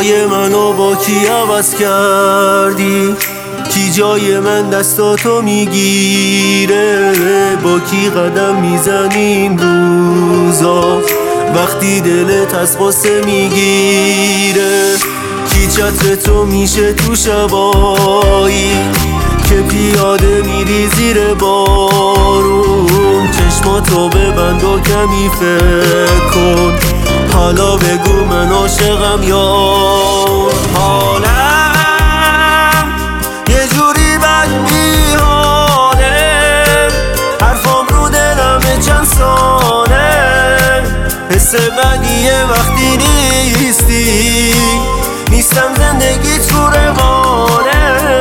جای منو با کی عوض کردی؟ کی جای من دستاتو میگیره؟ با کی قدم میزنی این روزا وقتی دلت از غصه میگیره؟ کی چتر تو میشه تو شبایی که پیاده میری زیر بارون؟ چشماتو ببند و کمی فکر کن، حالا بگو من عاشقم یا حالم یه جوری بد میحاله، حرفام رو دلمه چند ساله، حس بدیه وقتی نیستی، نیستم زندگی تو روانه.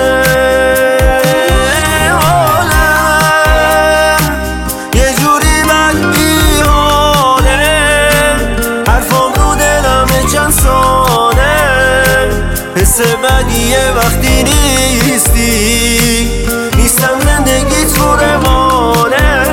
حس بدیه وقتی نیستی، نیستم زندگی تو روانه.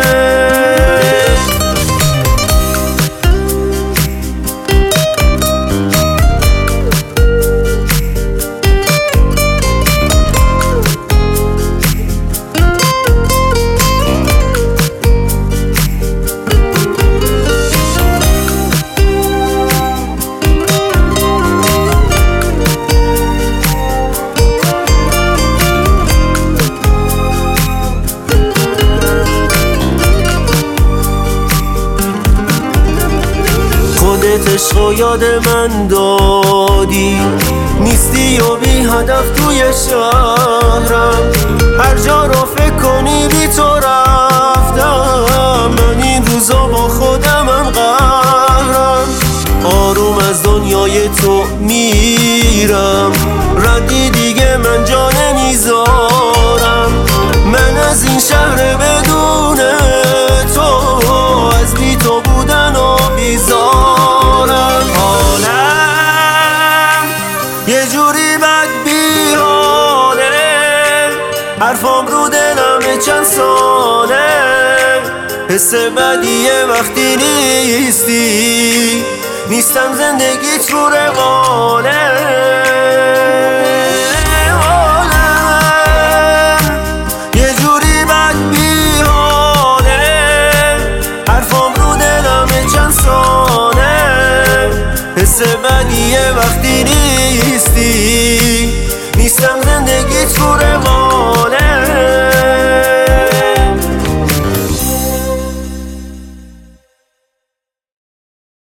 خودت عشقو یاد من دادی، نیستی و بی هدف توی شهرم، هر جا رو فکر کنی بی تو رفتم، من این روزا با خودمم قهرم، آروم از دنیای تو میرم، ردی دیگه من جا نمیذارم، من از این شهر بدون تو، از بی تو بودن و بیزارم، حالم یه جوری بد بیحاله، حرفام رو دلمه چند ساله، حس بدیه وقتی نیستی، نیستم زندگی تو روانه.